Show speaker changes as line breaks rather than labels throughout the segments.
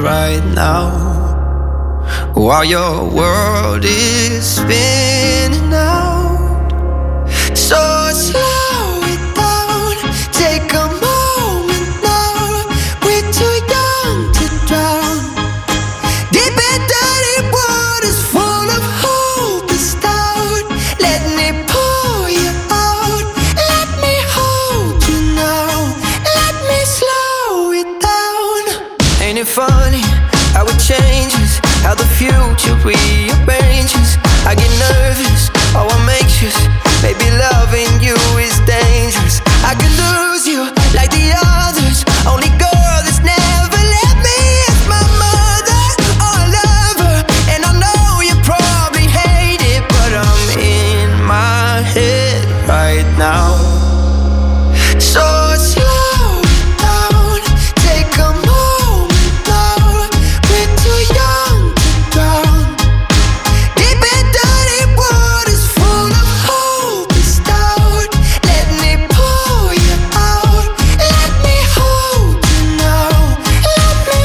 right now, while your world is spinning out. So slow it down, take a moment now. We're too young to drown. Deep and dirty waters full of hope and doubt. Let me pour you out. Let me hold you now. Let me slow it down. Ain't it funny how it changes, how the future rearranges? I get nervous, oh I'm anxious. Maybe loving you is dangerous. I could lose you like the others. Only girl that's never let me is my mother or a lover. And I know you probably hate it, but I'm in my head right now. So slow down, take a moment now. We're too young to drown. Deep and dirty waters full of hope and doubt. Let me pour you out. Let me hold you now. Let me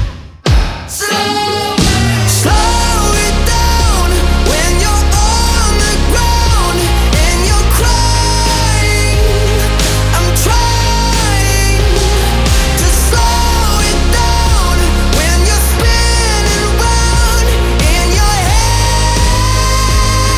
slow it down when you're on the ground and you're crying. I'm trying to slow it down when you're spinning round in your head.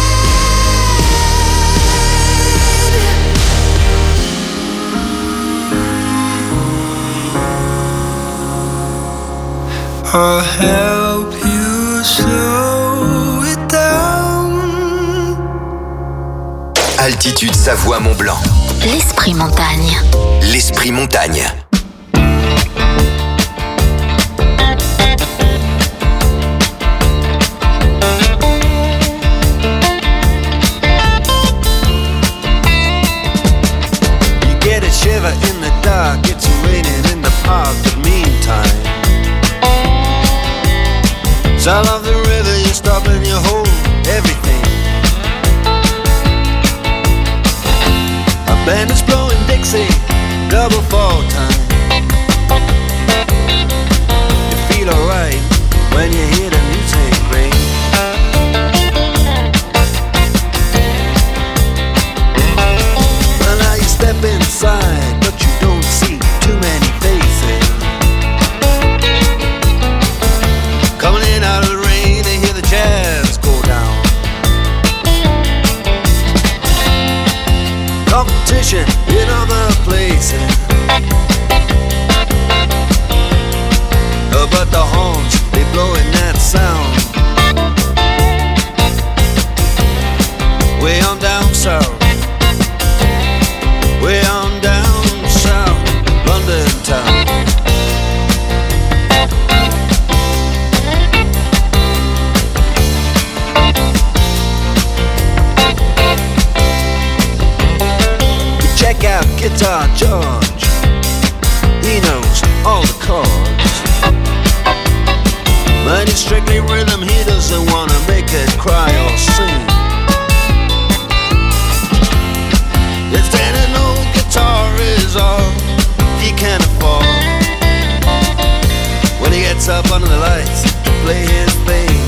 I'll help you slow it down.
Altitude Savoie Mont Blanc.
L'esprit montagne.
L'esprit montagne.
You get a shiver in the dark, it's raining in the park, but meantime, sound of the river, you stop and you hold everything. A band is blowing Dixie, double fall time. You feel alright when you hear the music ring. Well, now you step inside, but you don't see too many faces. Coming in out of the rain, they hear the jazz go down. Competition in other places, but the horns, they blowing that sound. Way on down south, way on down south, London town. Check out Guitar George, he knows all the chords. But it's strictly rhythm, he doesn't wanna make it cry or sing. If an old guitar is all he can afford, when he gets up under the lights to play his thing,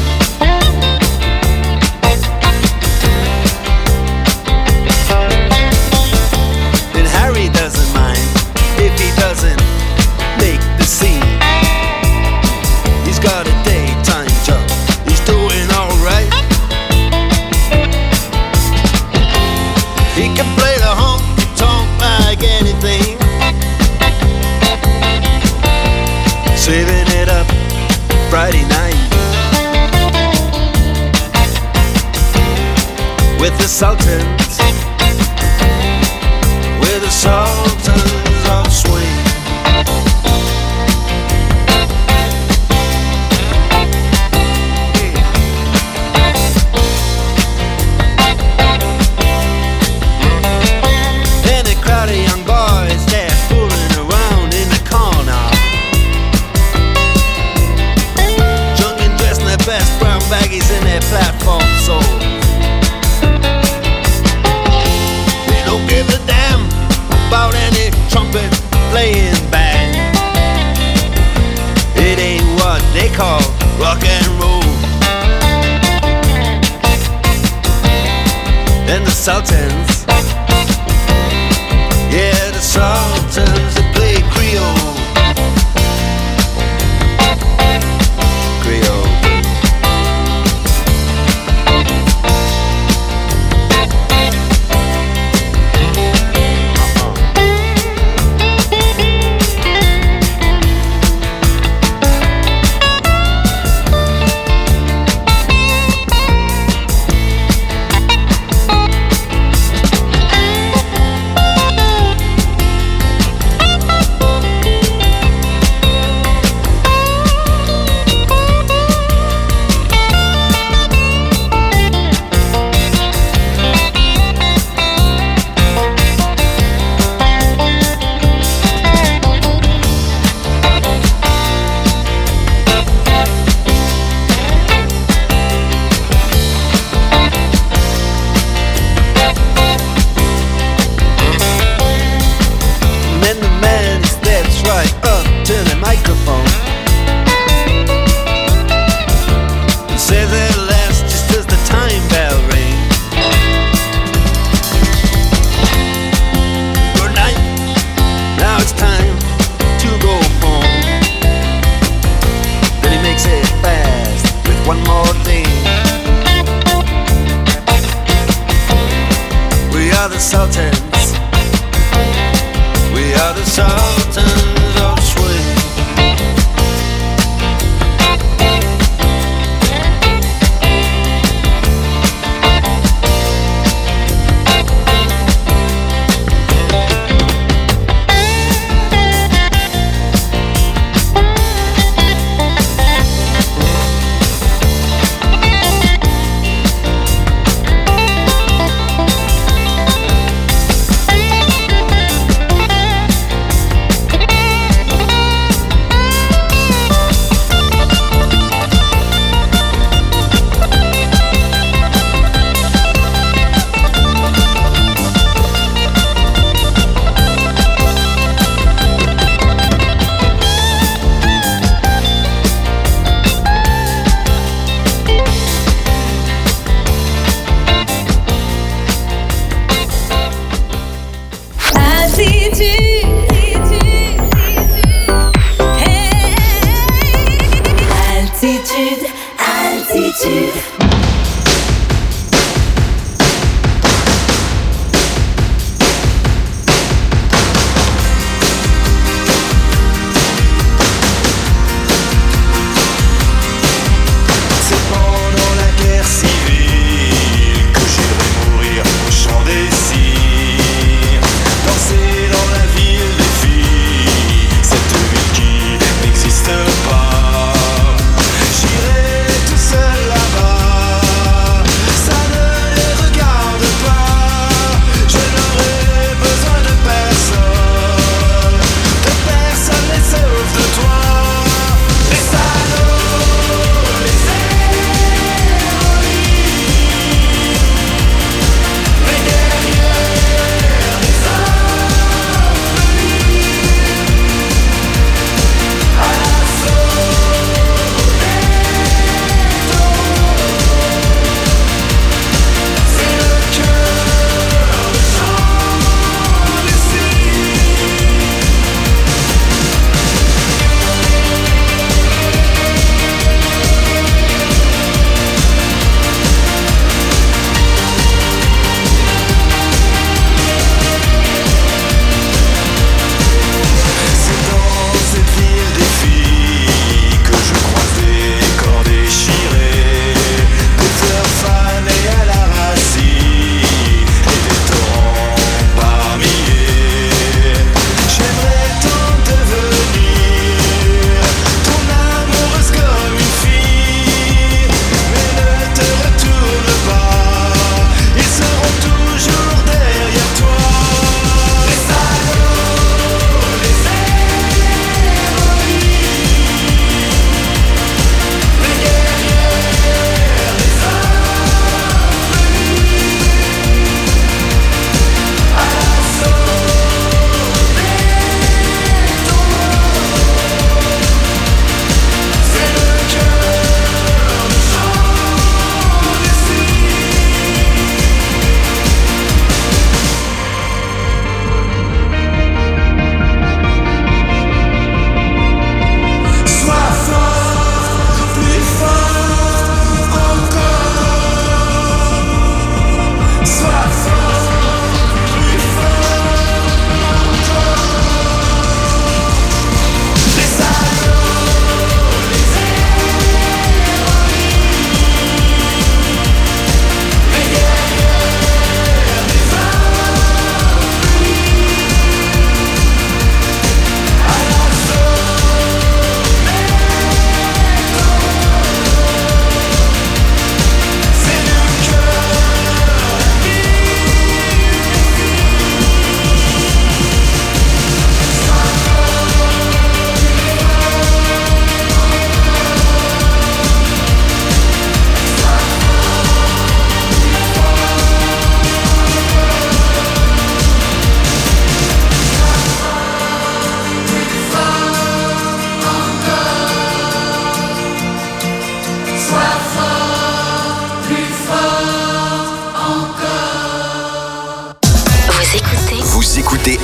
then Harry doesn't mind if he doesn't make the scene. He's got a daytime job, he's doing alright. He can play the honky-tonk like anything, saving it up Friday night with the Sultans, with the Sultans of Swing. And a crowd of young boys, they're fooling around in the corner, drunk and dressed in their best brown baggies in their platform soles. Sultans. Yeah, the Sultans that play Creole. Creole.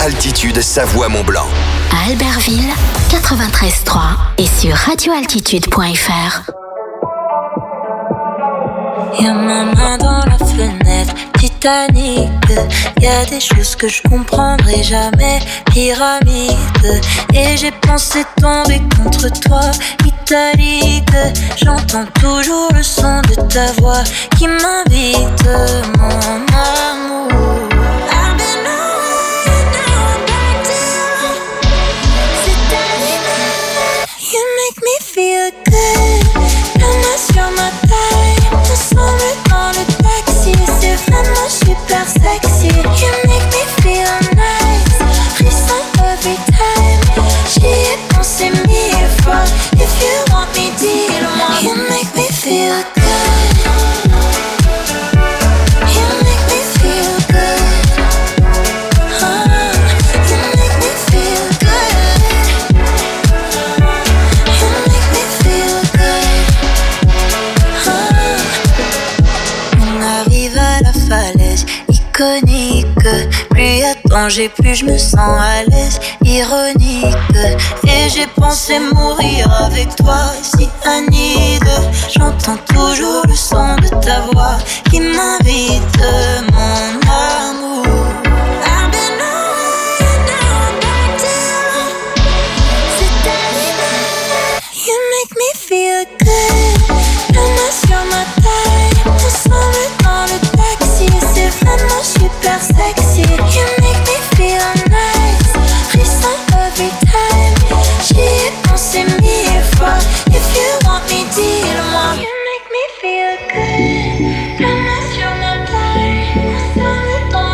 Altitude Savoie-Mont-Blanc.
À Albertville, 93.3 et sur radioaltitude.fr.
Y'a ma main dans la fenêtre, Titanic. Y'a des choses que je comprendrai jamais, pyramide. Et j'ai pensé tomber contre toi, italique. J'entends toujours le son de ta voix qui m'invite, mon amour. I've been away, now I'm back to you. C'est terminé, you make me feel good. La main sur ma taille, ensemble dans le taxi. C'est vraiment super sexy. You make me feel nice, frisson every time. J'y ai pensé 1000 fois. If you want me, dis-le-moi. You make me feel good. You make me feel good. You make me feel good. You make me feel good. On arrive à la falaise iconique. Plus y'a de danger, plus je me sens à l'aise. Ironique. Et j'ai pensé mourir avec toi, si Anide. J'entends toujours le son de ta voix qui m'invite, mon amour. I've been away, now I'm back to you. C'est terminé, you make me feel good. La main sur ma taille, ensemble dans le taxi. C'est vraiment super sexy. You make me feel nice, frisson every time. J'y ai pensé 1000 fois. If you want me, dis-le-moi. You make me feel good. La main sur ma taille, ensemble dans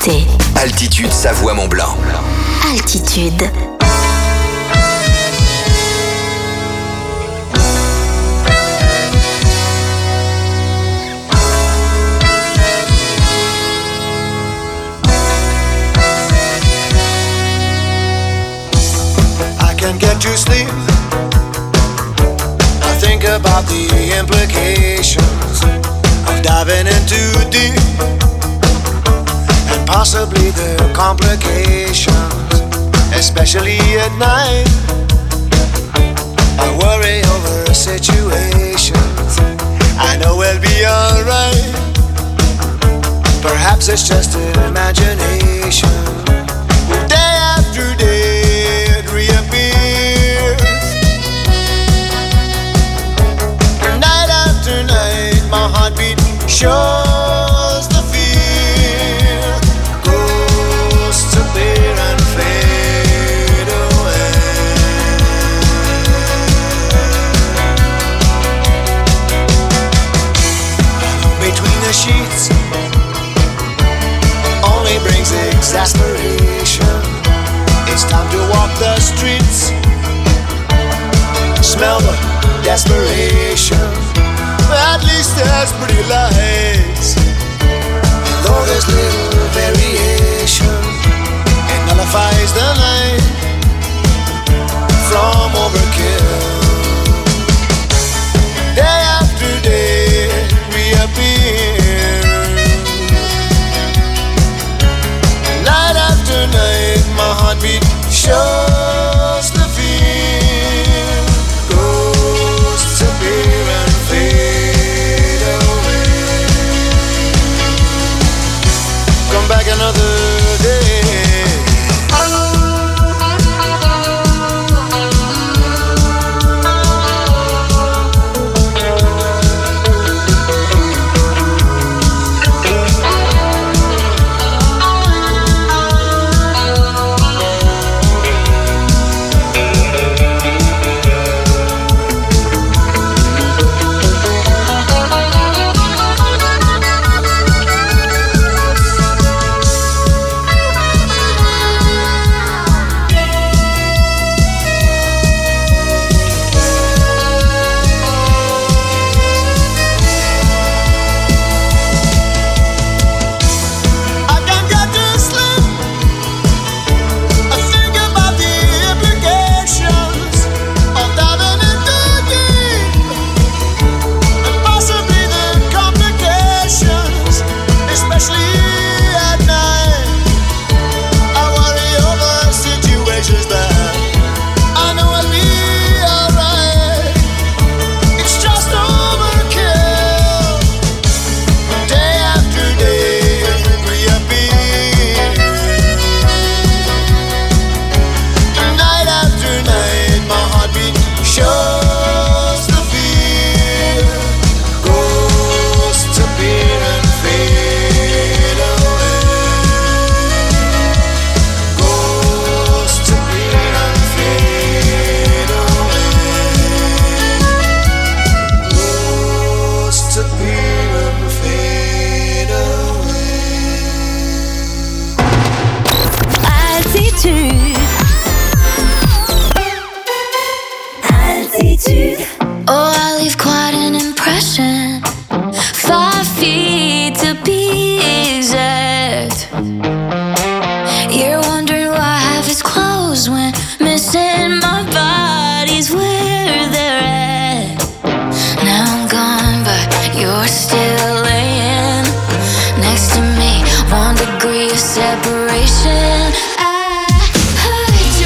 écoutez
Altitude Savoie-Mont-Blanc.
Altitude.
I can get you sleep. I think about the implications of diving in too deep, and possibly the complications, especially at night. I worry over situations. I know we'll be alright. Perhaps it's just an imagination. Day after day it reappears. Night after night my heartbeat shows the fear. Ghosts appear and fade away. Between the sheets only brings exasperation. It's time to walk the streets, smell the desperation. At least there's pretty lights. Though there's little variation, it nullifies the night from overkill. Day after day reappear. Night after night my heartbeat shows the fear. Ghosts appear and fade away. Come back another day.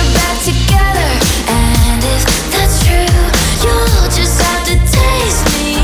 Together, and if that's true, you'll just have to taste me.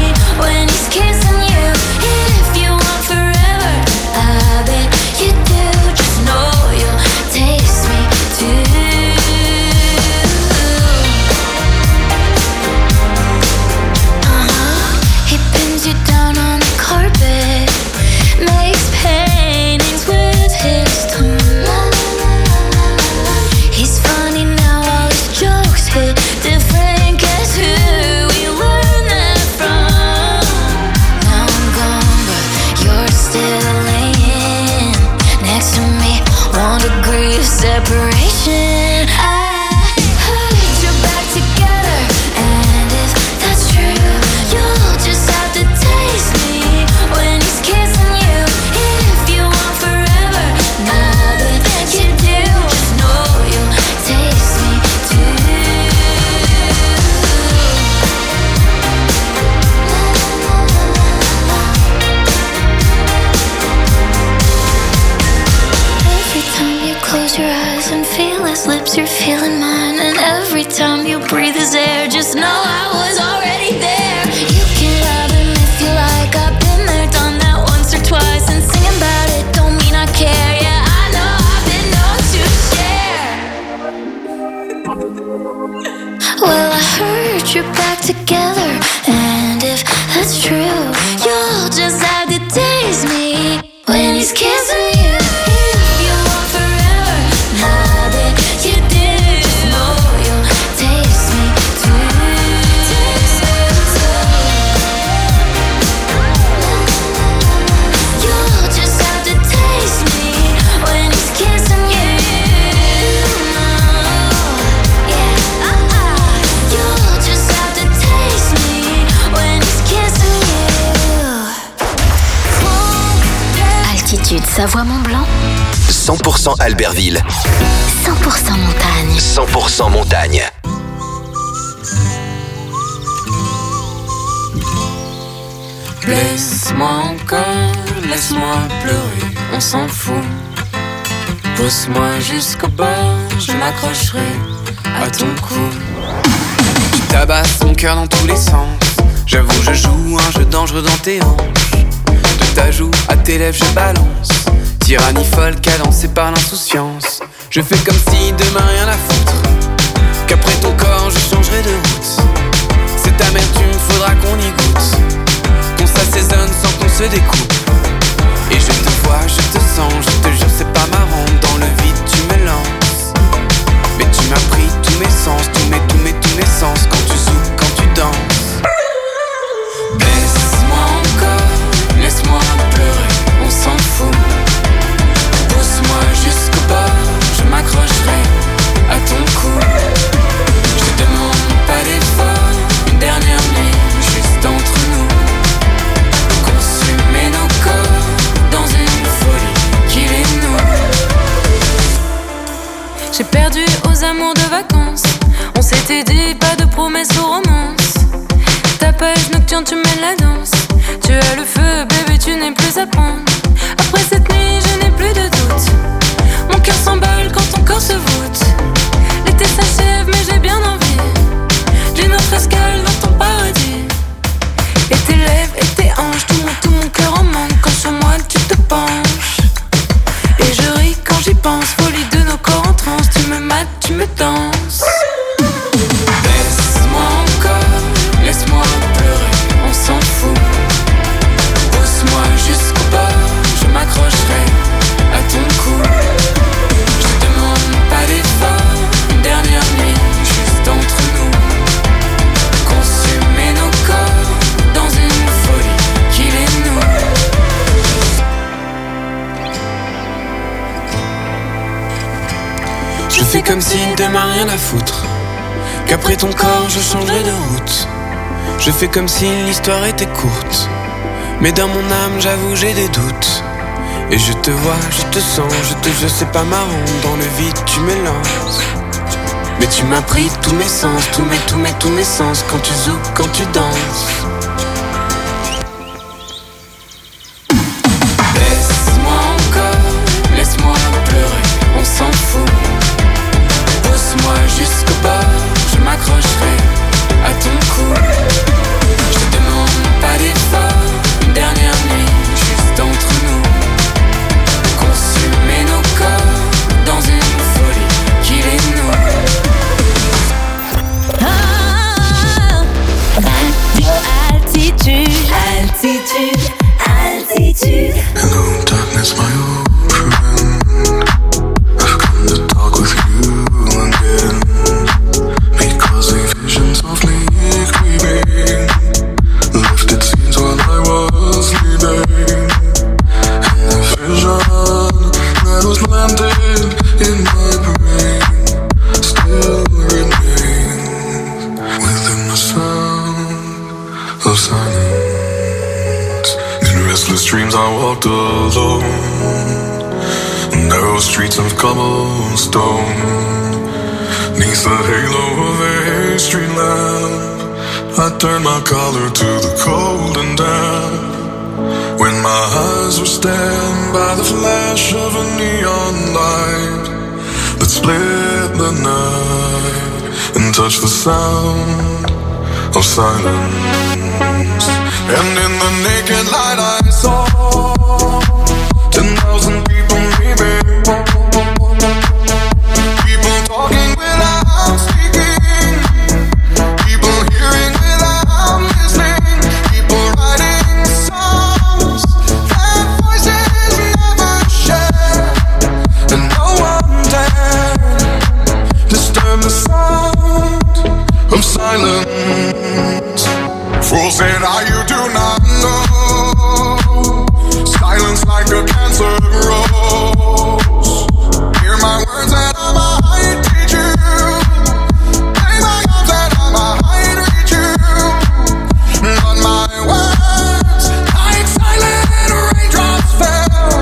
'cause you're feeling mine. And every time you breathe his air, just know I was already there. You can love him if you like, I've been there, done that once or twice. And singing about it don't mean I care. Yeah, I know I've been known to share. Well, I heard you're back together, and if that's true, you'll just have to taste me when he's kissing you. You want forever, now that you do, just know you'll taste me too. Taste me too. You'll just have to taste me when he's kissing you. You'll just have to taste me when he's kissing you. Altitude Savoie-Mont-Blanc,
100% Albertville,
100% montagne.
100% montagne.
Laisse-moi encore, laisse-moi pleurer, on s'en fout. Pousse-moi jusqu'au bord, je m'accrocherai à ton cou.
Tu tabasses mon cœur dans tous les sens. J'avoue, je joue un jeu dangereux dans tes hanches. De ta joue à tes lèvres, je balance. Tyrannie folle, cadencée par l'insouciance. Je fais comme si demain rien à foutre, qu'après ton corps, je changerai de route. Cette amertume, faudra qu'on y goûte, qu'on s'assaisonne sans qu'on se découpe. Et je te vois, je te sens, je te jure, c'est pas marrant. Dans le vide, tu me lances. Mais tu m'as pris tous mes sens, tous mes sens. Quand tu souffles, quand tu danses.
Laisse-moi encore, laisse-moi pleurer, on s'en fout. Pousse-moi jusqu'au bord, je m'accrocherai à ton cou. Je te demande pas d'effort, une dernière nuit juste entre nous. Consumer nos corps dans une folie qu'il est nous. J'ai perdu aux amours de vacances. On s'était dit pas de promesses aux romances. Tapage nocturne, tu mènes la danse. Tu as le feu, bébé, tu n'es plus à prendre. Après cette nuit, je n'ai plus de doute. Mon cœur s'emballe quand ton corps se voûte. L'été s'achève, mais j'ai bien envie d'une autre escale dans ton paradis. Et tes lèvres et tes hanches, tout mon cœur en manque quand sur moi tu te penches. Et je ris quand j'y pense, folie de nos corps en transe. Tu me mates, tu me danses. Laisse-moi encore, laisse-moi pleurer, on s'en fout. Pousse-moi jusqu'au bord, je m'accrocherai à ton cou. Je te demande pas d'effort, une dernière nuit juste entre nous. Consumer nos corps dans une folie qu'il est nous.
Je fais comme si demain rien à foutre, qu'après ton corps je changerai de route. Je fais comme si l'histoire était courte, mais dans mon âme j'avoue j'ai des doutes. Et je te vois, je te sens, je te jure c'est pas marrant. Dans le vide tu me lances. Mais tu m'as pris tous mes sens, tous mes sens. Quand tu zoues, quand tu danses.
Laisse-moi encore, laisse-moi pleurer, on s'en fout. Pousse-moi jusqu'au bord, je m'accrocherai à ton cou. Je te demande pas d'effort, une dernière nuit juste entre nous. Consumer nos corps dans une folie qu'il est nous.
Altitude, altitude, altitude.
Hello darkness, my old friend. I've come to talk with you again, because a vision softly creeping left its scenes while I was sleeping. And the vision that was planted in my brain still remains within the sound of silence. In restless dreams I walked alone, narrow streets of cobblestone. Neath the halo of a street lamp, I turned my collar to the cold and damp. When my eyes were stabbed by the flash of a neon light that split the night and touch the sound of silence. And in the naked light I saw 10,000 people maybe. People talking without speaking. People hearing without listening. People writing songs that voices never share. And no one dared disturb the sound of silence. Fools said, you do not know. Silence like a cancer grows. Hear my words and I might teach you. Play my arms and I might reach you. But my words, like silent raindrops, fell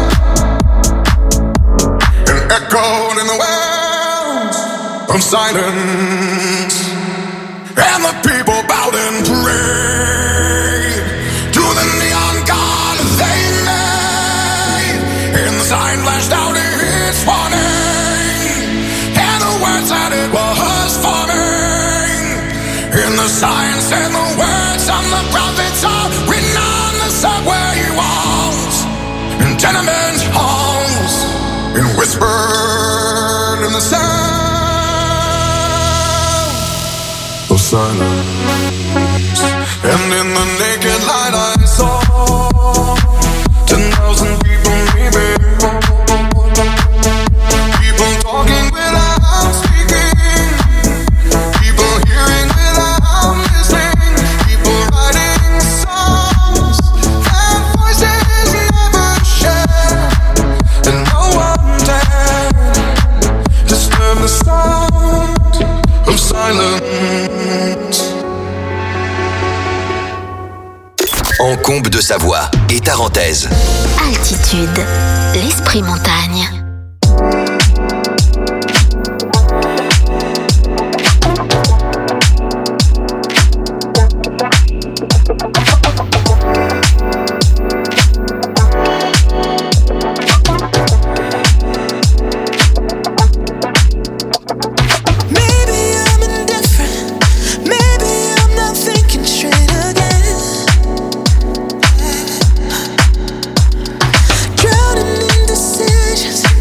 and echoed in the wells of silence. And the people bowed and prayed to the neon god they made. And the sign flashed out its warning, and the words that it was forming. And the sign said the words of the prophets are written on the subway walls and tenement halls, and whispered in the sound of silence. And in the naked light I saw 10,000 people maybe. People talking without speaking. People hearing without listening. People writing songs that voices never share. And no one dared disturb the sound of silence.
Encombe de Savoie et Tarentaise.
Altitude, l'esprit montagne.
Drowning in decisions.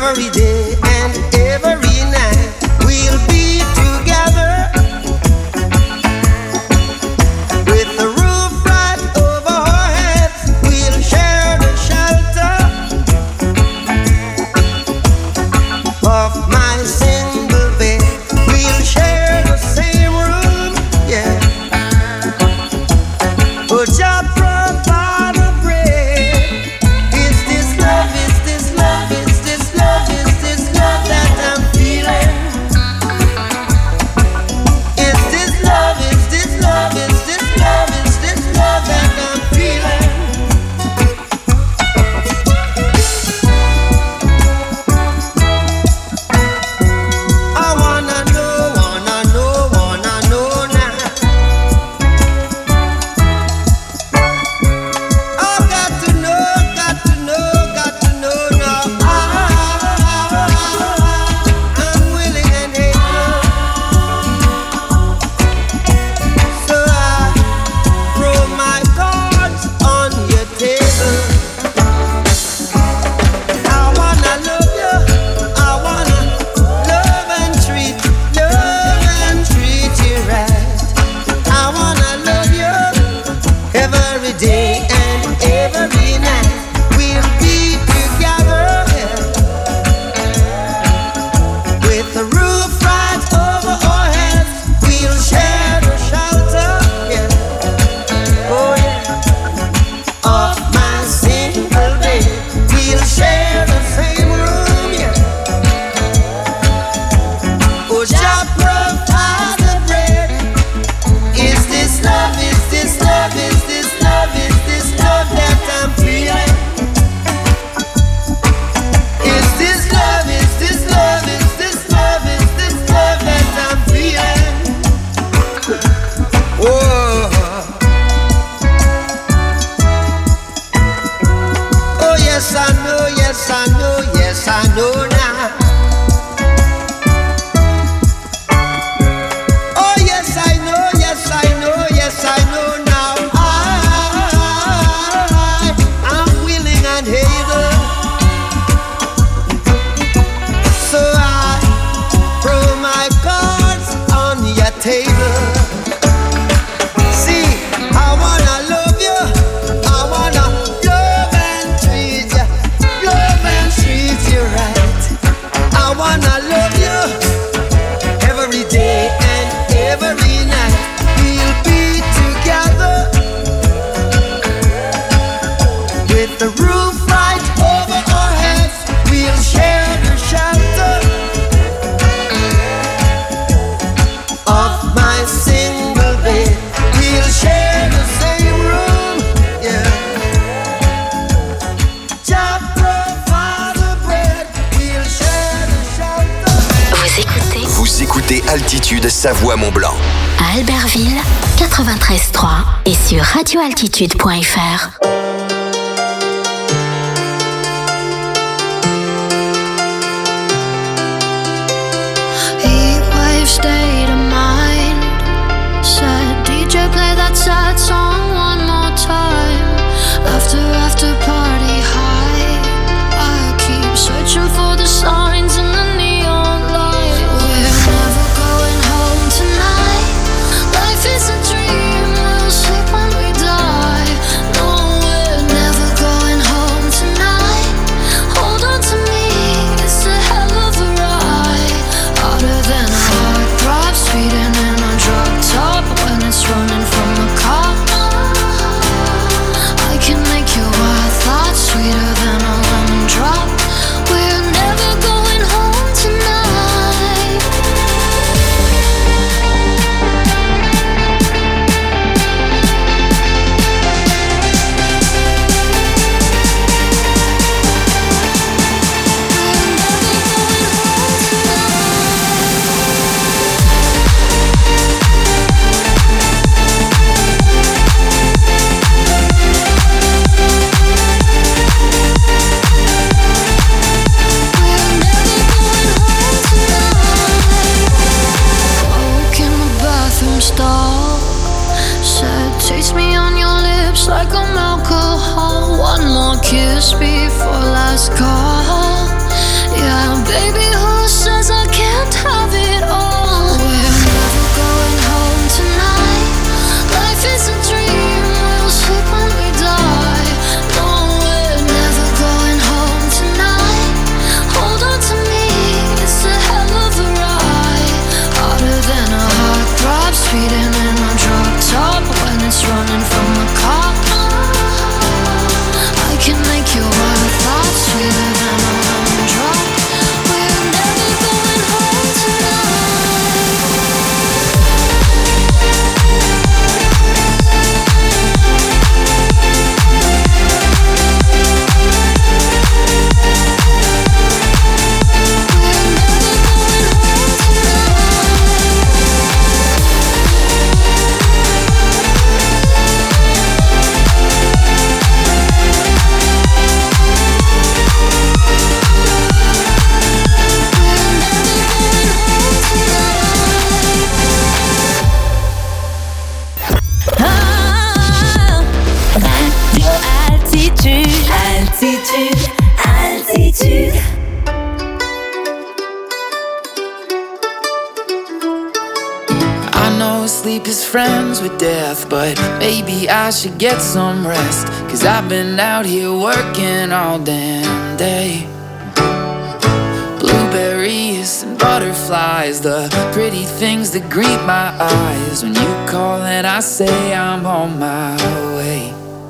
every day and every night we'll be together with the roof right over our heads. We'll share the shelter of my single bed. We'll share the same room, yeah. But just provide a bread. Is this love? Is this love? Is this love? Is this love that I'm feeling? Is this love? Is this love? Is this love? Is this love that I'm feeling? I wanna know now. I've got to know now. I'm willing and able, so I throw my cards on your table. I wanna love you. I wanna love and treat you right. I wanna love you every day and every night. We'll be together with the roof right over our heads. We'll share the shelter, yeah. Oh yeah, of my single bed. We'll share the same room, yeah. Oh, just provide the bread. Is this love? Is this love? Is this love? Is this love that I'm feeling? Is this love? Is this love? Is this love? Is this love that I'm feeling? Whoa. Oh yes, I know, yes, I know, yes, I know now. Oh yes, I know, yes, I know, yes, I know now. I'm willing and able, so I throw my cards on your table. See, I wanna love you, I wanna love and treat you right. I wanna love you every day and every night. We'll be together with the roof right over our heads. We'll share the shelter of my single bed. We'll share the same room, yeah. Just provide the bread. We'll share the shelter.
Vous écoutez Altitude Savoie-Mont-Blanc.
À Albertville, 93.3 et sur radioaltitude.fr.
Heatwave state of mind. Said DJ play that sad song one more time. After party high. I keep searching for the signs in the neon light. We're never going home tonight. Life is a dream. We'll sleep when we die. No, we're never going home tonight. Hold on to me. It's a hell of a ride. Harder than a heart throb, speeding in a drug top when it's running from a cop. I can make your wild thoughts sweeter than a lemon drop. We're never going home tonight. kiss before last call. Yeah,
Altitude, altitude.
I know sleep is friends with death, but maybe I should get some rest. 'Cause I've been out here working all damn day. Blueberries and butterflies, the pretty things that greet my eyes. When you call and I say I'm on my way.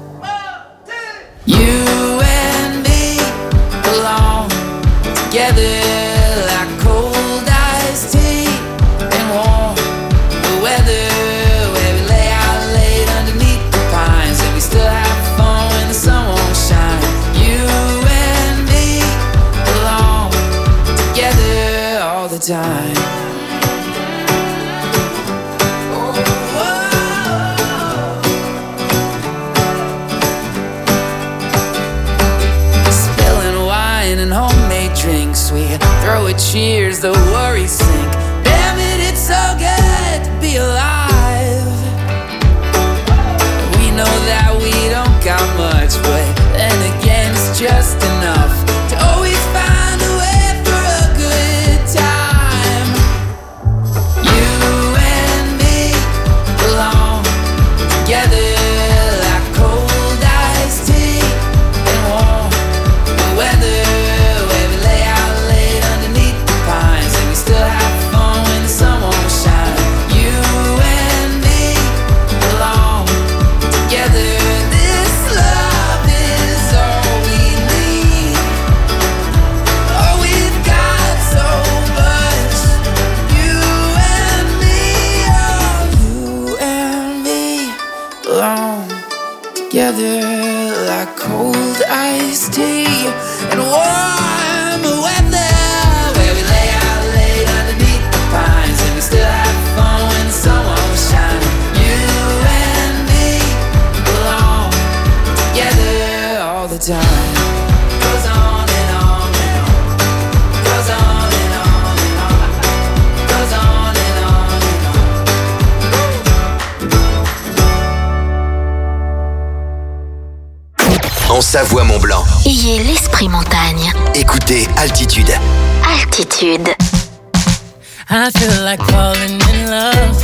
You and me belong together like cold iced tea and warm weather, where we lay out late underneath the pines, and we still have fun when the sun won't shine. You and me belong together all the time. Spilling wine and homemade drinks, we throw a cheers, the worries sink. Damn it, it's so good to be alive. We know that we don't got much, but then again it's just enough to always find a way for a good time. You and me belong together like cold iced tea and warm weather, where we lay out late underneath the pines, and we still have fun when the sun won't shine. You and me belong together. This love is all we need. Oh, we've got so much. You and me, oh, you and me belong together like cold iced tea and warm weather, where we lay out late underneath the pines, and we still have fun when the sun won't shine. You and me belong together all the time. Goes on and on and on. Goes on and on and on. Goes on and on and on.
En Savoie-Mont-Blanc,
Ayez l'esprit montagne.
écoutez Altitude.
Altitude.
I feel like falling in love.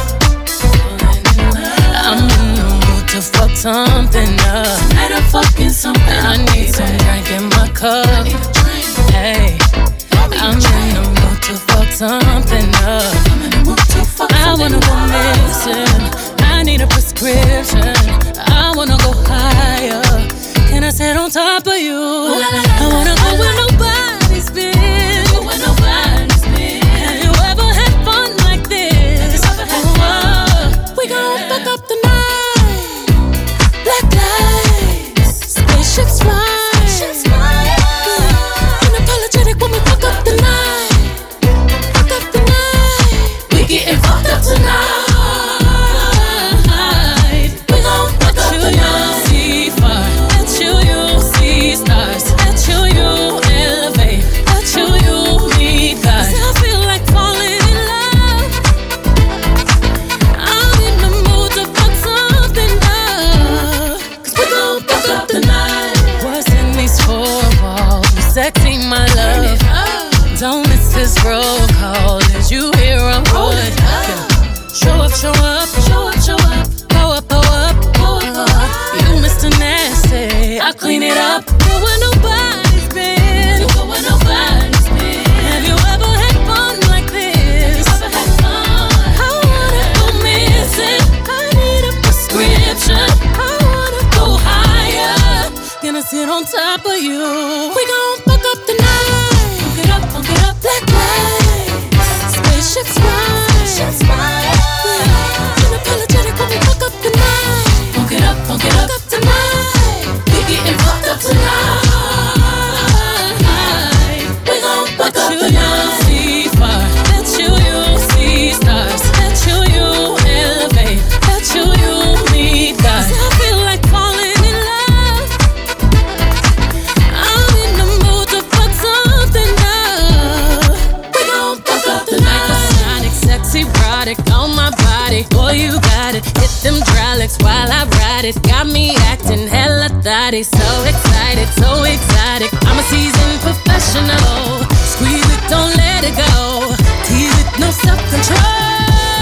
I'm in the mood to fuck something up. Tonight I'm fucking something. I need some drink in my cup. Hey, I'm in the mood to fuck something up. I wanna go missing. I need a prescription. I wanna go higher. Can I sit on top of you? I wanna go where nobody's been. Have you ever had fun like this? We gon' fuck up the night. Black lights, spaceships fly. Unapologetic when we fuck up the night. Fuck up the night. We getting fucked up tonight. We gon' fuck up the night. See fire, let you see stars, let you elevate, let you meet God. 'Cause I feel like falling in love. I'm in the mood to fuck something up. 'Cause we gon' fuck up the night. What's in these four walls? You sexy, my love. Don't miss this roll call. As you hear I'm rolling. Show up, show up, show up, show up. Go up, go up, go up. You Mr. Nasty, I clean it up. Go where nobody's been. Go where nobody's been. Have you ever had fun like this? I wanna go missing. I need a prescription. I wanna go higher. Gonna sit on top of you. We gon' fuck up the night. Funk it up, black lights. Spaceships fly. Unapologetic when we fuck up the night. Funk it up, funk it up tonight. We getting fucked up tonight. We gon' fuck up the night. See fire, let you see stars, let you elevate, let you meet God. 'Cause I feel like falling in love. I'm in the mood to fuck something up. We gon' fuck up the night. Sonic, sexy, erotic on my body. Boy, you got it. Hit them hydraulics while I ride it. Got me acting hella thotty. So excited, so excited.
addict. I'm a seasoned professional. Squeeze it, don't let it go. Tease it, no self-control.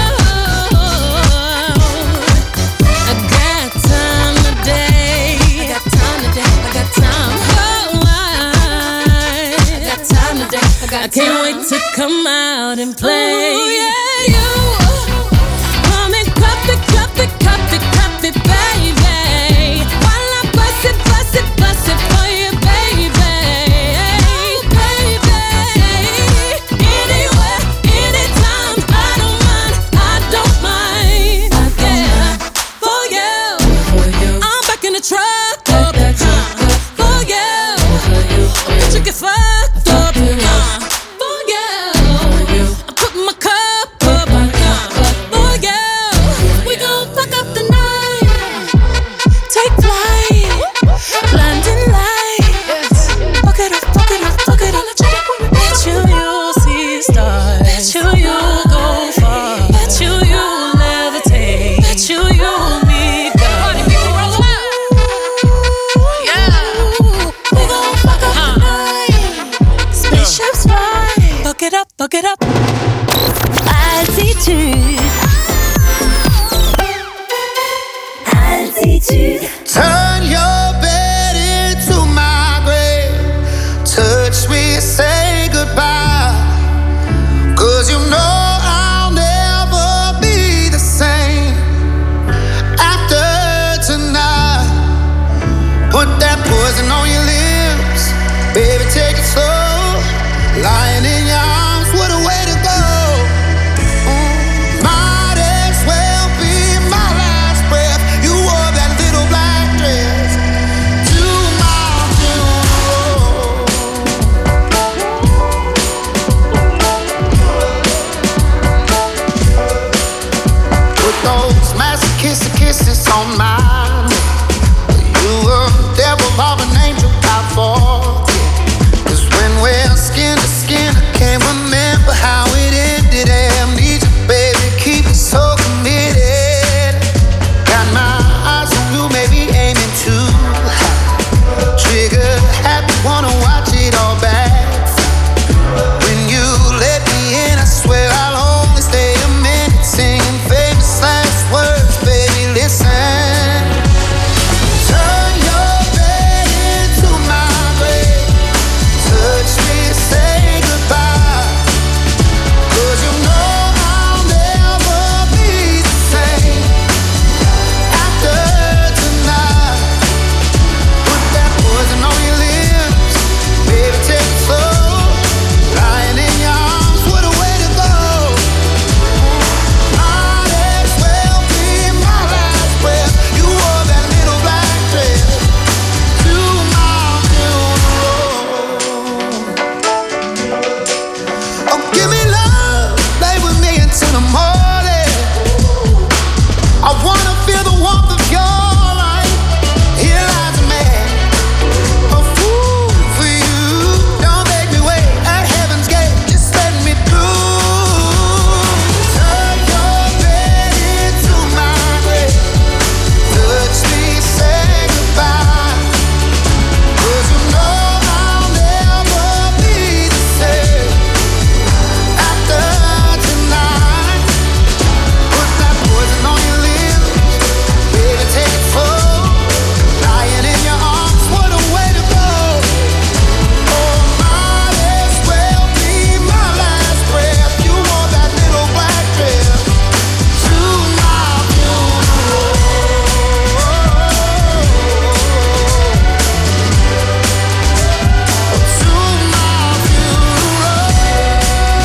I got time today. I got time today. I got time. Oh, I got time today. I can't wait to come out and play. Ooh, yeah, you. Come and cup it, cup it, cup it, cup it, baby. While I bust it for you, baby. Baby. Anywhere, anytime. I don't mind. Yeah, for you. I'm back in the truck. For you. Bitch, you get fucked up. For you. I put my cup up. For you. We gon' fuck up the night. Take flight. Blinding lights. Fuck it up. Bet you'll see stars. Bet you'll go far. Bet you'll levitate. Bet you'll meet God. Yeah. We gon' fuck up the night. Spaceships fly. Fuck it up. Altitude.
Turn your bed into my grave. Touch me, say goodbye. 'Cause you know I'll never be the same after tonight. Put that poison on your lips. Baby, take it slow. Lying in your arms, what a way to go. Might as well be my last breath. You wore that little black dress to my funeral. Put those masochistic kisses on mine. You were the devil of an angel, I fall. 'Cause when we're skin to skin, I can't remember how it ended. Amnesia, baby, keep it so committed. Got my eyes on you, maybe aiming too high. Trigger happy, wanna watch it all back. When you let me in, I swear I'll only stay a minute. Singing famous last words, baby, listen. Turn your bed into my grave. Touch me, say goodbye. 'Cause you know I'll never be the same after tonight. Put that poison on your lips. Baby, take it slow. Lying in your arms, what a way to go. Might as well be my last breath. You wore that little black dress to my funeral. Oh, give me love, lay with me until the morning. I wanna feel the warmth of your light. Here lies a man, a fool for you. Don't make me wait at heaven's gate, just let me through. Turn your bed into my grave. Touch me, say goodbye. 'Cause you know I'll never be the same after tonight. Put that poison on your lips. Baby, take it slow. Lying in your arms, what a way to go. Oh, might as well be my last breath. You wore that little black dress to my funeral. To my funeral.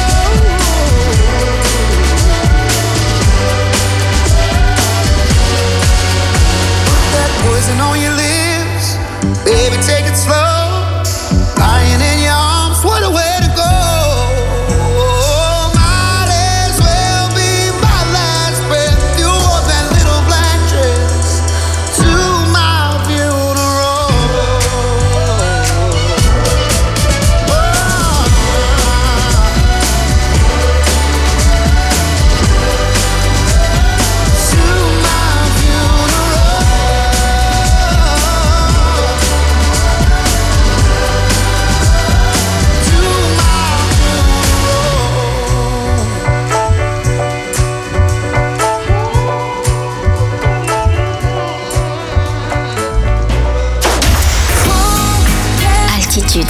Put that poison on your lips. Baby, take it slow. Lying in your arms, what a way to go. Might as well be my last breath. You wore that little black dress to my funeral. To my funeral.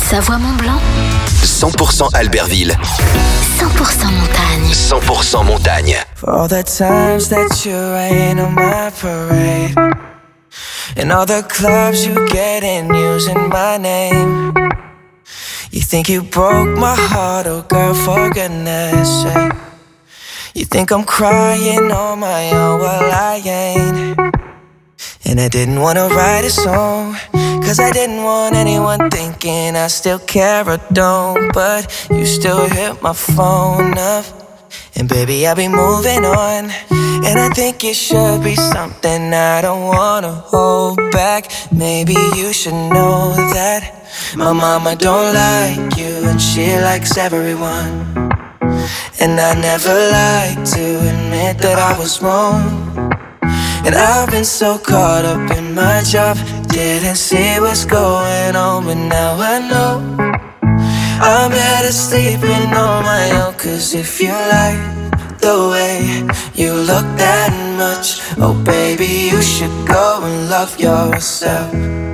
Savoie-Mont-Blanc,
100% Albertville,
100% montagne.
100% montagne.
For all the times that you rain on my parade, and all the clubs you get in using my name. You think you broke my heart, oh girl, for goodness sake. You think I'm crying on my own, well I ain't. And I didn't wanna write a song, cause I didn't want anyone thinking I still care or don't. But you still hit my phone up, and baby I'll be moving on. And I think it should be something I don't wanna hold back. Maybe you should know that my mama don't like you, and she likes everyone. And I never like to admit that I was wrong. And I've been so caught up in my job, didn't see what's going on, but now I know I'm better sleeping on my own. Cause if you like the way you look that much, oh baby, you should go and love yourself.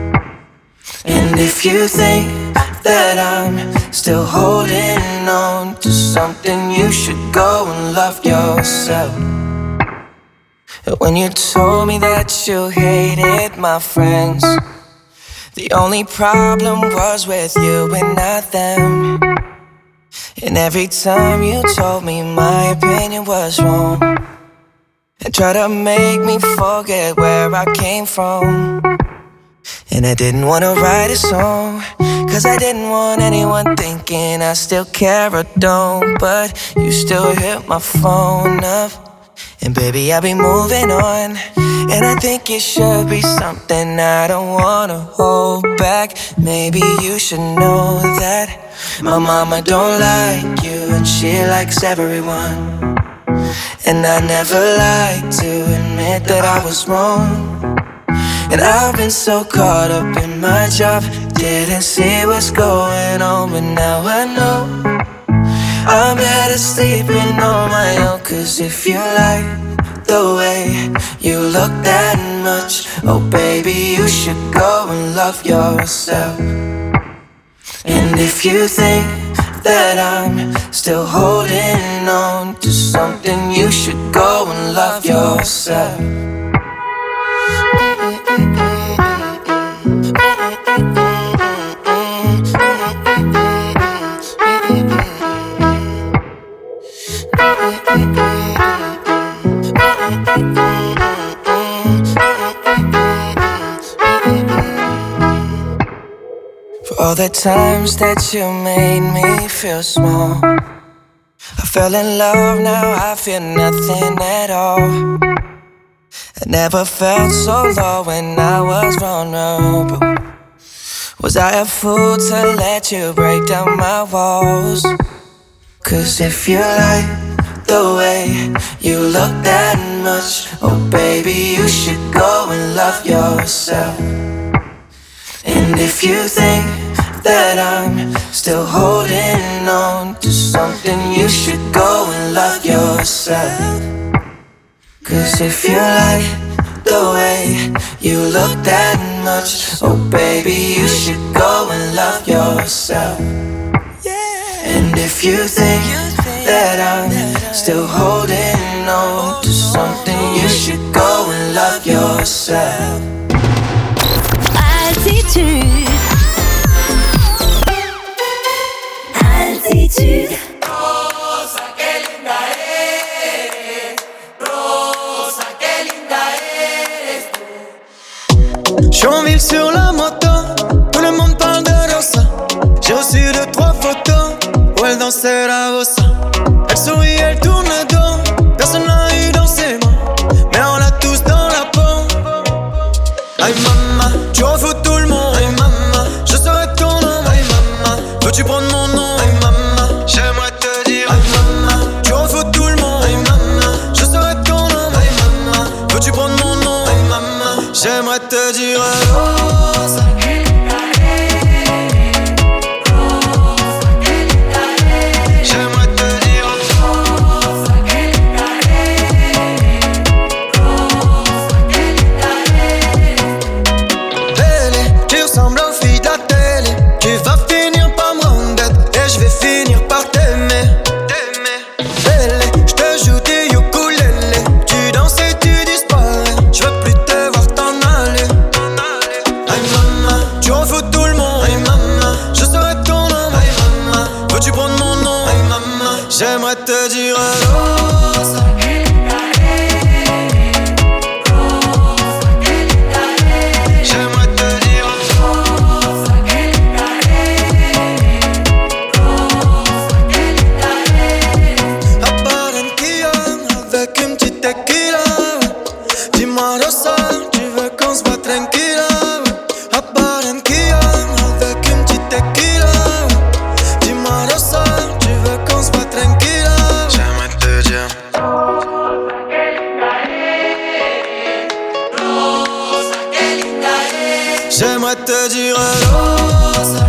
And if you think that I'm still holding on to something, you should go and love yourself. When you told me that you hated my friends, the only problem was with you and not them. And every time you told me my opinion was wrong, and tried to make me forget where I came from. And I didn't wanna write a song, cause I didn't want anyone thinking I still care or don't. But you still hit my phone up, and baby I'll be moving on. And I think it should be something I don't wanna hold back. Maybe you should know that my mama don't like you, and she likes everyone. And I never like to admit that I was wrong. And I've been so caught up in my job, didn't see what's going on, but now I know I'm better sleeping on my own. Cause if you like the way you look that much, oh baby, you should go and love yourself. And if you think that I'm still holding on to something, you should go and love yourself. For all the times that you made me feel small, I fell in love, now I feel nothing at all. I never felt so low when I was vulnerable. Was I a fool to let you break down my walls? Cause if you like the way you look that much, oh baby, you should go and love yourself. And if you think that I'm still holding on to something, you should go and love yourself. Cause if you like the way you look that much, oh baby, you should go and love yourself. And if you think that I'm still holding on to something, you should go and love yourself.
Altitude. Altitude.
Rosa, qué linda eres. Rosa, qué linda eres tú.
J'enville sur la moto, tout le monde parle de Rosa. J'ai reçu 2-3 photos où elle dansait la bossa. Elle sourit, elle tourne le dos, personne n'a eu dans ses mains, mais on l'a tous dans la peau. Aïe maman, tu en fous tout le monde. Aïe maman, je serai ton nom. Aïe maman, veux-tu prendre mon nom? Aïe maman, j'aimerais te dire. Aïe maman, tu en fous tout le monde. Aïe maman, je serai ton nom. Aïe maman, veux-tu prendre mon nom? Aïe maman, j'aimerais te dire. Rosa, j'aimerais te dire. Belle, tu ressembles aux filles de la télé. Tu vas finir tu en fous tout le monde. Hey maman, je serai ton homme. Hey maman, veux-tu prendre mon nom? Hey maman, j'aimerais te dire Rosa. J'aimerais te dire Rosa.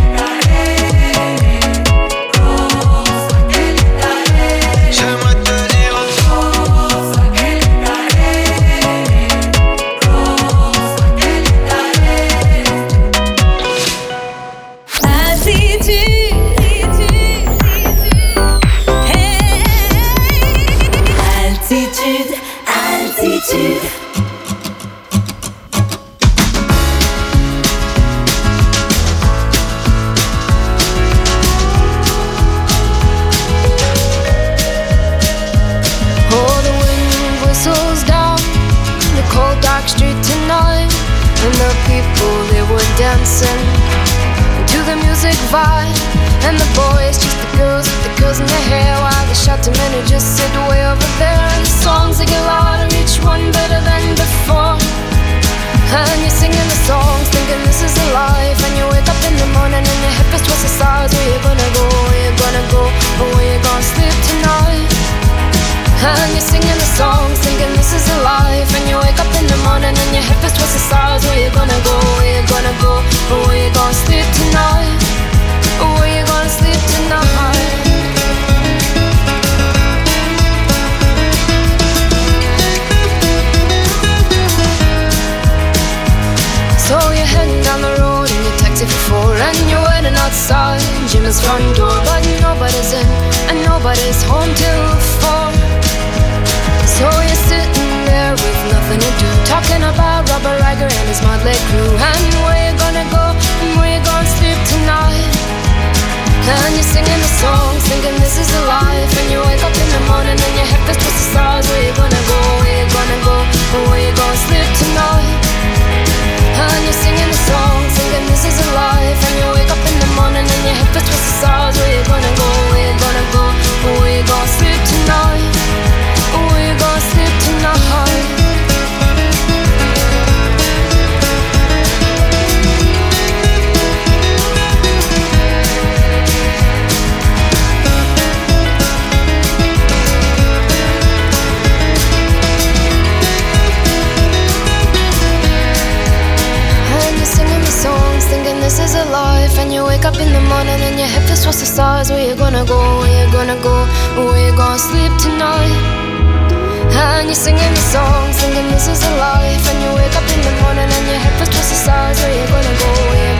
J'aimerais te dire Rosa.
Altitude. Altitude. Altitude.
Street tonight, and the people, they were dancing to the music vibe, and the boys chased the girls with the girls in their hair, while the shouting men who just sit way over there. And the songs they get louder, each one better than before, and you're singing the songs thinking this is a life, and you wake up in the morning and your hip is twisted sides. Where you gonna go, where you gonna go, or where you gonna sleep tonight? And you're singing the songs thinking this is a life, and you wake up in the morning and your hip is twisted sides. Where you gonna go, where you gonna go, or where you gonna sleep tonight, or where you gonna sleep tonight? So you're heading down the road in your taxi for 4, and you're waiting outside Jimmy's front door, but nobody's in and nobody's home till 4. So you're sitting there with nothing to do, talking about Robert Riger and his motley crew, and where you gonna go and where you gonna sleep tonight. And you're singing the songs thinking this is a life, and you wake up in the morning and your hip is twisted sides. Where you gonna go, where you gonna go, or where you gonna sleep tonight? And you're singing the songs thinking this is a life, and you wake up in the morning and your hip is twisted sides. Where you gonna go, where you gonna go, or where you gonna sleep tonight? Where you gonna sleep tonight? And you're singing the songs thinking this is a life, and you wake up in the morning and your hip is twisted sides. Where you gonna go, where you gonna go, where you gonna sleep tonight? And you're singing the songs thinking this is a life, and you wake up in the morning and your hip is twisted sides. Where you gonna go, where you